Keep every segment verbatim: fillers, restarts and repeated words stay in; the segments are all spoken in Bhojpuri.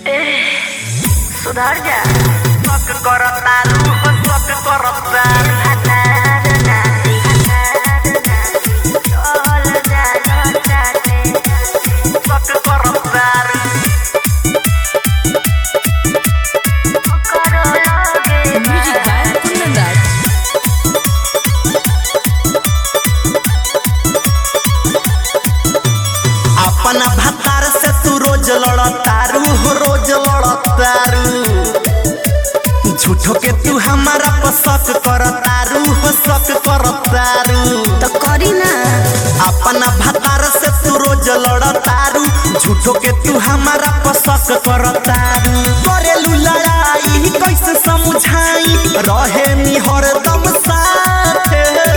सुधर जा शक करता रूह शक करता हतार नाती हतार नाती चल जा चाटे शक करता करो लगे म्यूजिक बाय कुंदन राज। अपना भतार से तू रोज लड़तारू रोज लड़तारू झूठो के तू हमारा पर शक करतारू हो शक करतारू तो करी ना अपना भतार से तू रोज लड़तारू झूठो के तू हमारा पर शक करतारू करेलू लड़ाई कैसे समझाई रहे नी हरदम साथे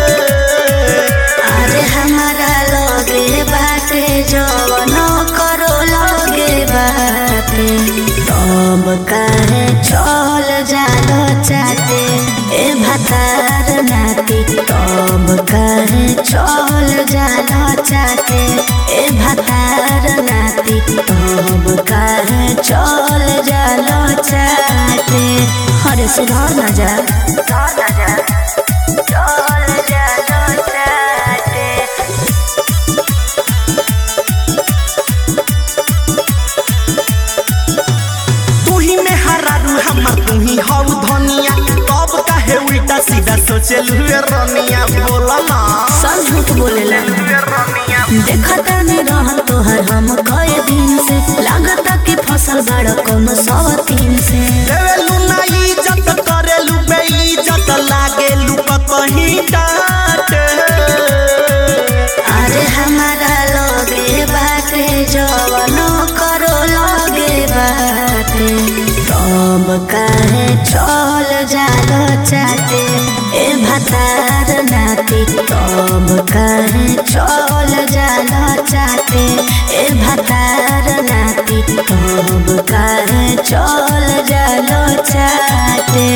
अरे हमारा लगे बाटे जवन करो लगे बाटे तब काहे चल जालो चाटे ए भतार नाती तब काहे चल जालो चाटे ए भतार नाती तब काहे चल जालो चाटे अरे सुधर ना जा सुधर ना जा चल जालो चाटे तू ही में हरारू हमर तू ही हौ धनिया तब काहे उल्टा सीधा सोचलू रनिया बोला ना सब झूठ बोलेला देखता नहीं रहन तोहर हम कई दिन से लागता कि फसल बड़ कोनो सवतीन से लेवेलू ना इज्जत करेलू बेइज्जत लागेलू कहीं डांट अरे हमारा लगे बाटे जवन करो लगे बाटे तब काहे चल जालो चाटे ए भतार नाती तब काहे चल जालो चाटे ए भतार नाती तब काहे चल जालो चाटे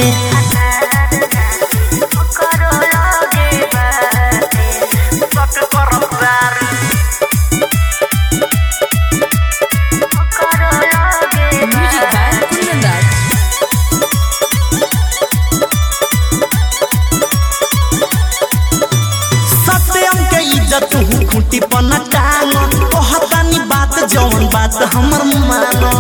करो लगे बाटे शक करतारू करो लगे म्यूजिक बाय कुंदन राज। सत्यम के इज्जत तू खूंटी पर न टांग कहतानी बात जौन बात हमर मानो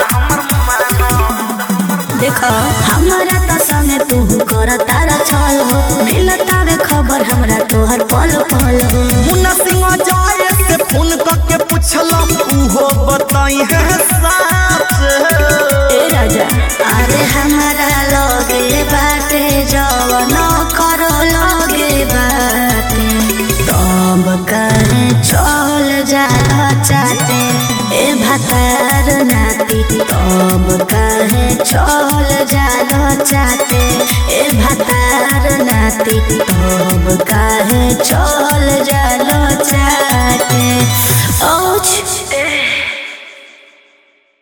देखो हमारा तो संगे तू कर तारा चल हो मिलता रे खबर हमरा तोहर पल पल हो मुन्ना सिंह जाए से फोन करके पूछला उहो बताई है साथ ए राजा अरे हमारा लगे बाटे जवन करो लगे बाटे तब काहे चल जाला चाटे ए भतार नाती तब काहे चल जाला चाटे ए भतार नाती तब काहे चल जाला चाटे औच